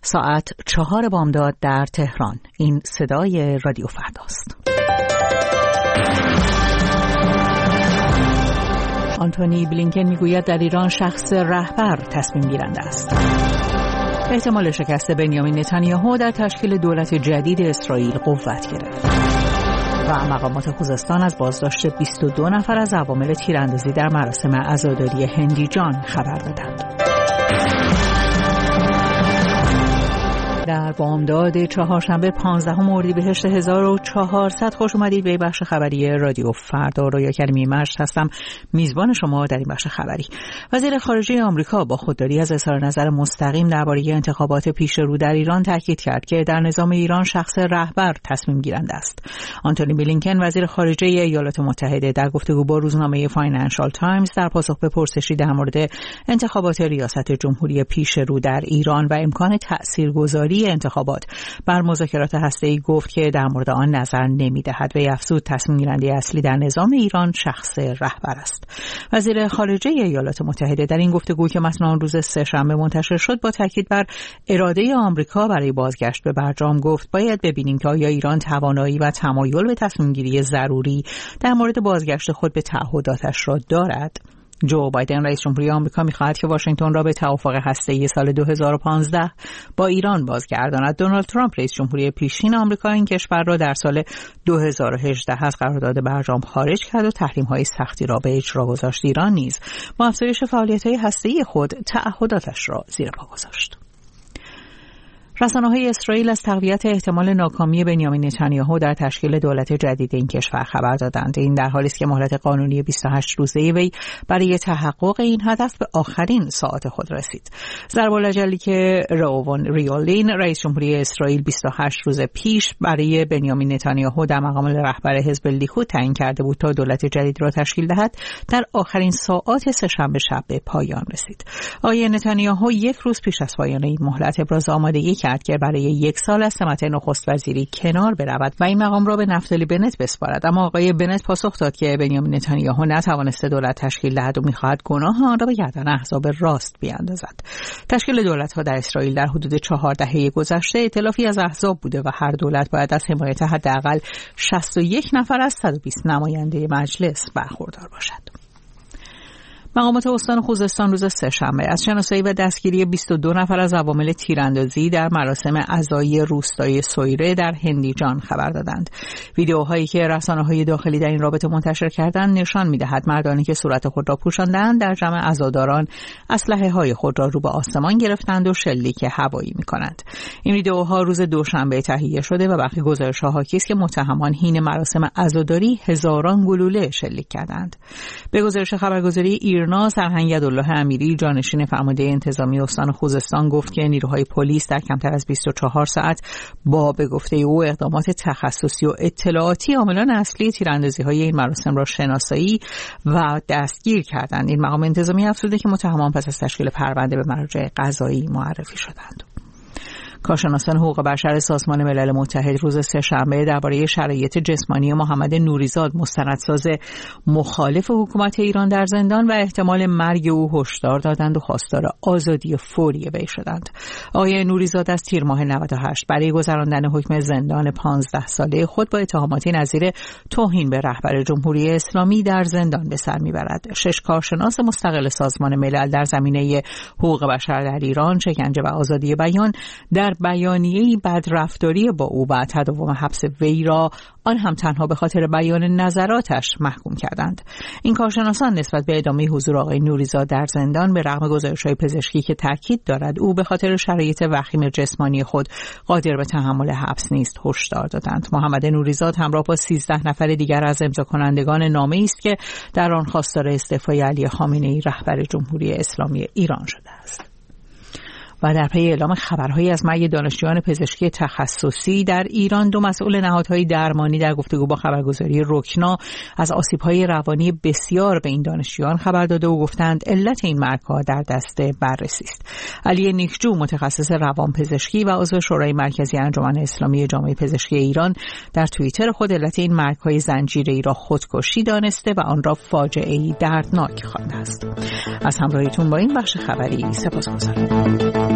ساعت 4 بامداد در تهران. این صدای رادیو فرداست. آنتونی بلینکن میگوید در ایران شخص رهبر تصمیم گیرنده است. احتمال شکست بنیامین نتانیاهو در تشکیل دولت جدید اسرائیل قوت گرفت. و مقامات خوزستان از بازداشت 22 نفر از عوامل تیراندازی در مراسم عزاداری هندیجان خبر دادند. در بامداد چهارشنبه 15 اردیبهشت 1400 خوش اومدید به بخش خبری رادیو فردا. رویا کریمی مشت هستم، میزبان شما در این بخش خبری. وزیر خارجه آمریکا با خودداری از اظهار نظر مستقیم درباره انتخابات پیش رو در ایران تاکید کرد که در نظام ایران شخص رهبر تصمیم گیرنده است. آنتونی بلینکن وزیر خارجه ایالات متحده در گفتگو با روزنامه فاینانشال تایمز در پاسخ به پرسشی در مورد انتخابات ریاست جمهوری پیش رو در ایران و امکان تاثیرگذاری انتخابات بر مذاکرات هسته‌ای گفت که در مورد آن نظر نمی‌دهد و افزود تصمیم گیرنده اصلی در نظام ایران شخص رهبر است. وزیر خارجه ایالات متحده در این گفتگو که متن آن روز سه‌شنبه منتشر شد با تاکید بر اراده آمریکا برای بازگشت به برجام گفت باید ببینیم که آیا ایران توانایی و تمایل به تصمیم‌گیری ضروری در مورد بازگشت خود به تعهداتش را دارد. جو بایدن رئیس جمهوری آمریکا می‌خواهد که واشنگتن را به توافق هسته‌ای سال 2015 با ایران بازگرداند. دونالد ترامپ رئیس جمهوری پیشین آمریکا این کشور را در سال 2018 از قرارداد برجام خارج کرد و تحریم‌های سختی را به اجرا گذاشت. ایران نیز با افزایش فعالیت‌های هسته‌ای خود تعهداتش را زیر پا گذاشت. رسانه‌های اسرائیل از تقویت احتمال ناکامی بنیامین نتانیاهو در تشکیل دولت جدید این کشور خبر دادند. این در حالی است که مهلت قانونی 28 روزه وی برای تحقق این هدف به آخرین ساعات خود رسید. ضرب الاجلی که روون ریولین رئیس جمهوری اسرائیل 28 روز پیش برای بنیامین نتانیاهو در مقام رهبر حزب لیکود تعیین کرده بود تا دولت جدید را تشکیل دهد، در آخرین ساعات سه‌شنبه شب به پایان رسید. آقای نتانیاهو یک روز پیش از پایان این مهلت ابراز آمادگی کرد که برای 1 سال از سمت نخست وزیری کنار برود و این مقام را به نفتالی بنت بسپارد. اما آقای بنت پاسخ داد که بنیامین نتانیاهو نتوانسته دولت تشکیل دهد و می‌خواهد گناه آن را به گردن احزاب راست بیاندازد. تشکیل دولت‌ها در اسرائیل در حدود 4 دهه گذشته ائتلافی از احزاب بوده و هر دولت باید از حمایت حداقل 61 نفر از 120 نماینده مجلس برخوردار باشد. مقامات استان خوزستان روز سه‌شنبه از شناسایی و دستگیری 22 نفر از عوامل تیراندازی در مراسم عزایی روستای سویره در هندیجان خبر دادند. ویدیوهایی که رسانه‌های داخلی در این رابطه منتشر کردند نشان می‌دهد مردانی که صورت خود را پوشاندند در جمع عزاداران اسلحه‌های خود را رو به آسمان گرفتند و شلیک هوایی می‌کنند. این ویدیوها روز دوشنبه تهیه شده و برخی گزارش‌ها حاکی است که متهمان حین مراسم عزاداری هزاران گلوله شلیک کردند. به گزارش خبرگزاری ایرنا سرهنگ عبدالله امیری جانشین فرمانده انتظامی استان خوزستان گفت که نیروهای پلیس در کمتر از 24 ساعت با به گفته او اقدامات تخصصی و اطلاعاتی عاملان اصلی تیراندازی‌های این مراسم را شناسایی و دستگیر کردند. این مقام انتظامی افزوده که متهمان پس از تشکیل پرونده به مراجع قضایی معرفی شدند. کارشناسان حقوق بشر سازمان ملل متحد روز سه‌شنبه درباره شرایط جسمانی محمد نوریزاد مستندساز مخالف حکومت ایران در زندان و احتمال مرگ او هشدار دادند و خواستار آزادی فوری وی شدند. آقای نوریزاد از تیر ماه 98 برای گذراندن حکم زندان 15 ساله خود با اتهاماتی نظیر توهین به رهبر جمهوری اسلامی در زندان به سر میبرد. 6 کارشناس مستقل سازمان ملل در زمینه حقوق بشر در ایران، شکنجه و آزادی بیان در بیانیه‌ای بدرفتاری با او و تداوم حبس وی را آن هم تنها به خاطر بیان نظراتش محکوم کردند. این کارشناسان نسبت به ادامه حضور آقای نوریزاد در زندان به رغم گزارش‌های پزشکی که تاکید دارد او به خاطر شرایط وخیم جسمانی خود قادر به تحمل حبس نیست هشدار دادند. محمد نوریزاد همراه با 13 نفر دیگر از امضاکنندگان نامه‌ای است که در آن خواستار استعفای علی خامنه‌ای رهبر جمهوری اسلامی ایران شده است. و در پی اعلام خبرهایی از مرگ دانشجویان پزشکی تخصصی در ایران، 2 مسئول نهادهای درمانی در گفتگو با خبرگزاری رکنا از آسیب‌های روانی بسیار به این دانشجویان خبر داده و گفتند علت این مرگ‌ها در دست بررسی است. علی نیکجو متخصص روانپزشکی و عضو شورای مرکزی انجمن اسلامی جامعه پزشکی ایران در توییتر خود علت این مرگ‌های زنجیره‌ای را خودکشی دانسته و آن را فاجعه‌ای دردناک خوانده است. از همراهیتون با این بخش خبری سپاسگزارم.